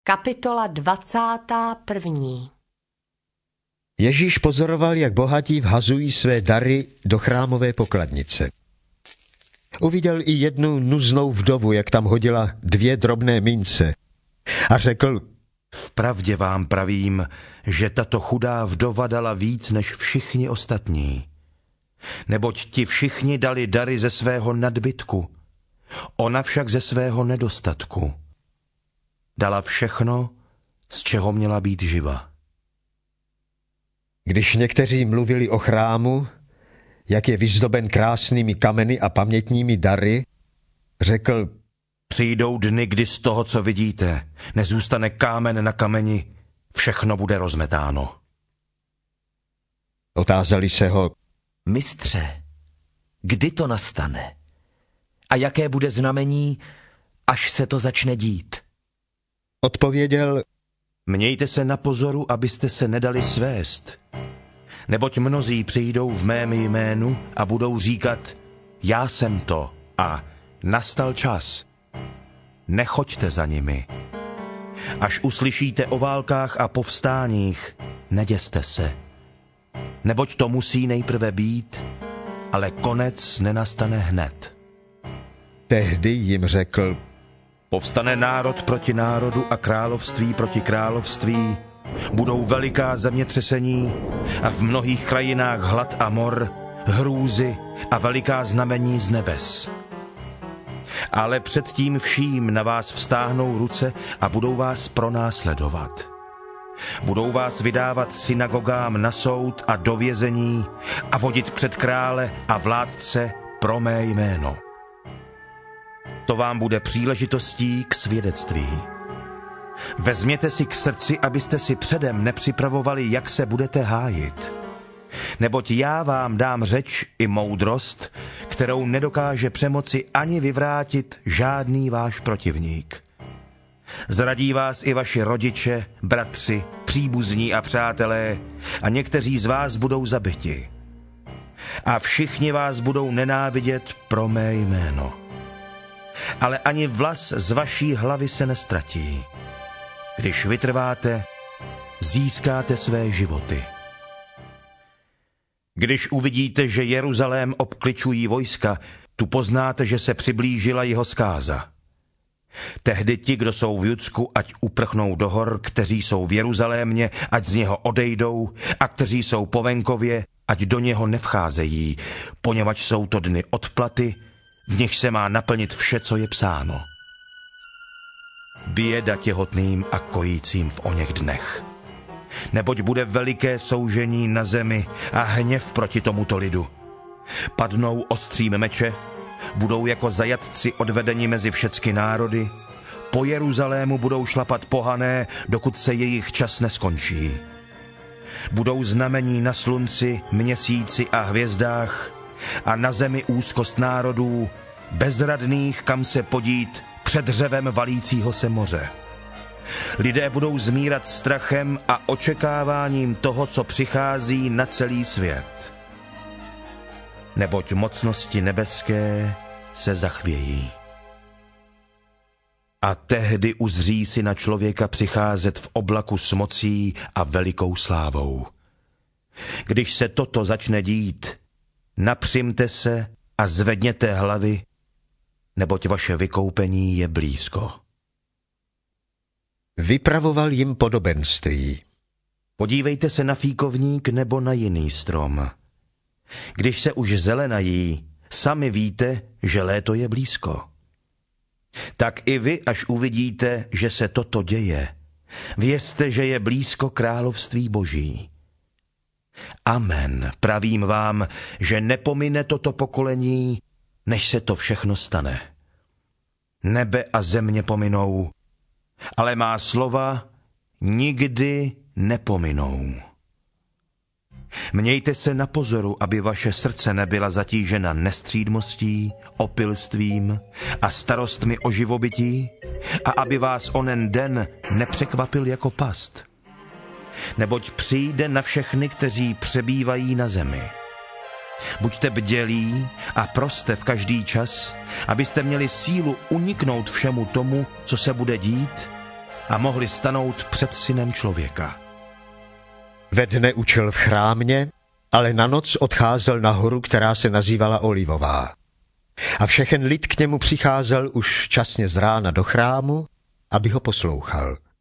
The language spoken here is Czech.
Kapitola 21. Ježíš pozoroval, jak bohatí vhazují své dary do chrámové pokladnice. Uviděl i jednu nuznou vdovu, jak tam hodila 2 drobné mince. A řekl: Vpravdě vám pravím, že tato chudá vdova dala víc než všichni ostatní. Neboť ti všichni dali dary ze svého nadbytku, ona však ze svého nedostatku. Dala všechno, z čeho měla být živa. Když někteří mluvili o chrámu, jak je vyzdoben krásnými kameny a pamětními dary, řekl: Přijdou dny, kdy z toho, co vidíte, nezůstane kámen na kameni, všechno bude rozmetáno. Otázali se ho: Mistře, kdy to nastane? A jaké bude znamení, až se to začne dít? Odpověděl: Mějte se na pozoru, abyste se nedali svést. Neboť mnozí přijdou v mém jménu a budou říkat: Já jsem to a nastal čas. Nechoďte za nimi. Až uslyšíte o válkách a povstáních, neděste se. Neboť to musí nejprve být, ale konec nenastane hned. Tehdy jim řekl: Povstane národ proti národu a království proti království. Budou veliká zemětřesení a v mnohých krajinách hlad a mor, hrůzy a veliká znamení z nebes. Ale před tím vším na vás vztáhnou ruce a budou vás pronásledovat. Budou vás vydávat synagogám na soud a do vězení a vodit před krále a vládce pro mé jméno. To vám bude příležitostí k svědectví. Vezměte si k srdci, abyste si předem nepřipravovali, jak se budete hájit. Neboť já vám dám řeč i moudrost, kterou nedokáže přemoci ani vyvrátit žádný váš protivník. Zradí vás i vaši rodiče, bratři, příbuzní a přátelé a někteří z vás budou zabiti. A všichni vás budou nenávidět pro mé jméno. Ale ani vlas z vaší hlavy se nestratí. Když vytrváte, získáte své životy. Když uvidíte, že Jeruzalém obkličují vojska, tu poznáte, že se přiblížila jeho zkáza. Tehdy ti, kdo jsou v Judsku, ať uprchnou do hor, kteří jsou v Jeruzalémě, ať z něho odejdou, a kteří jsou po venkově, ať do něho nevcházejí, poněvadž jsou to dny odplaty, v nich se má naplnit vše, co je psáno. Běda těhotným a kojícím v oněch dnech. Neboť bude veliké soužení na zemi a hněv proti tomuto lidu. Padnou ostřím meče, budou jako zajatci odvedeni mezi všecky národy, po Jeruzalému budou šlapat pohané, dokud se jejich čas neskončí. Budou znamení na slunci, měsíci a hvězdách a na zemi úzkost národů, bezradných, kam se podít, před řevem valícího se moře. Lidé budou zmírat strachem a očekáváním toho, co přichází na celý svět. Neboť mocnosti nebeské se zachvějí. A tehdy uzří si na člověka přicházet v oblaku s mocí a velikou slávou. Když se toto začne dít, napřimte se a zvedněte hlavy, neboť vaše vykoupení je blízko. Vypravoval jim podobenství. Podívejte se na fíkovník nebo na jiný strom. Když se už zelenají, sami víte, že léto je blízko. Tak i vy, až uvidíte, že se toto děje, vězte, že je blízko království Boží. Amen, pravím vám, že nepomine toto pokolení, než se to všechno stane. Nebe a země pominou, ale má slova nikdy nepominou. Mějte se na pozoru, aby vaše srdce nebyla zatížena nestřídmostí, opilstvím a starostmi o živobytí a aby vás onen den nepřekvapil jako past. Neboť přijde na všechny, kteří přebývají na zemi. Buďte bdělí a proste v každý čas, abyste měli sílu uniknout všemu tomu, co se bude dít, a mohli stanout před Synem člověka. Ve dne učil v chrámě, ale na noc odcházel na horu, která se nazývala Olivová. A všechen lid k němu přicházel už časně z rána do chrámu, aby ho poslouchal.